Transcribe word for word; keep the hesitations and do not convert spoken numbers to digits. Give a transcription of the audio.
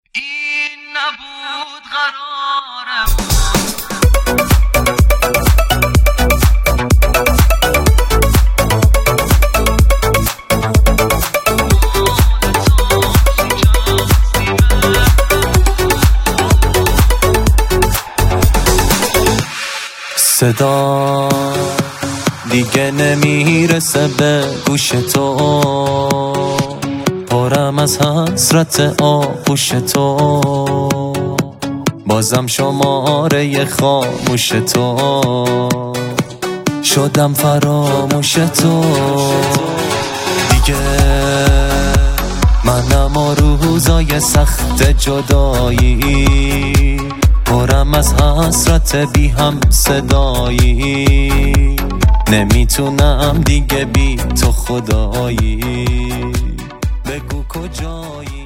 این نبود قرارم. صدا دیگه نمیرسه به گوش تو، پرم از حسرت آغوش تو، بازم شماره خاموش تو، شدم فراموش تو. دیگه منم و روزای سخت جدایی، پرم از حسرت بی هم صدایی، نمیتونم دیگه بی تو خدایی، بگو کجایی.